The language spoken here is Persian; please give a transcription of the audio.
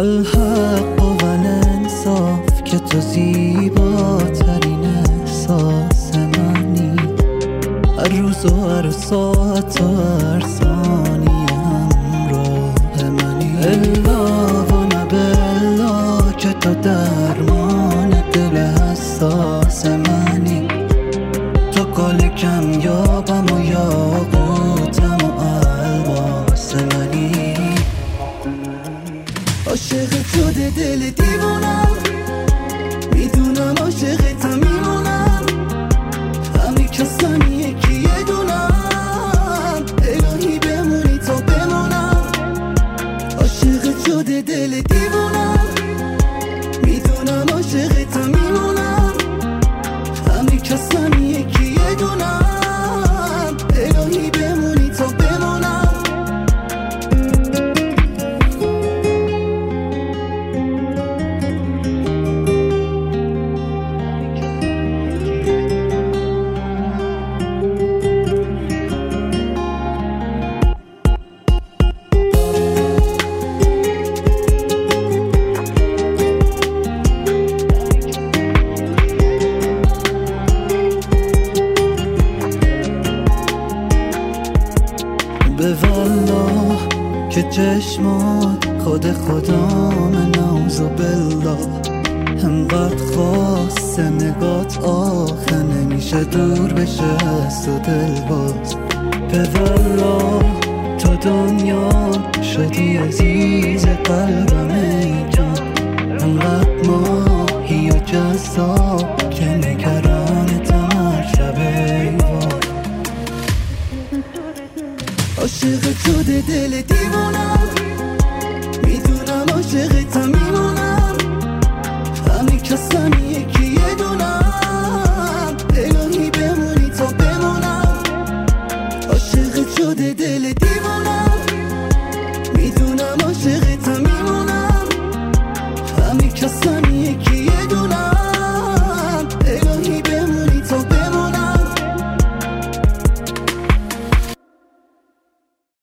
الحق و الانصاف که تو زیباترین احساس منی. هر روز و هر ساعت و هر ثانیه همراه منی. الا و نبلا که تو درمان دل حساس منی. تو گل کمیابم و یاقوتم و الماس منی. عاشق شده دل دیوونم، میدونم عاشقتم میمونم. همین کسانی یکی یه دونم، الهی بمونی تا بمونم. عاشق شده دل دیوونم، میدونم عاشقتم میمونم. همین کسانی یکی یه دونم، الهی بمونی تا بمونم. به والله که چشمات خود خدام، نعوذ بالله. انقدر خواست نگات آخه نمیشه دور بشه از تو دل باز. به والله تو دنیا شدی عزیز قلبم ای جان. انقدر ماهی و جذاب که نگرانتم هر شب ای وای. عاشق شده دل دیوونم، میدونم عاشقتم میمونم. همین کسانی یکی یه دونم، الهی بمونی تا بمونم. عاشق شده دل دیوونم، میدونم عاشقتم میمونم. همین کسانی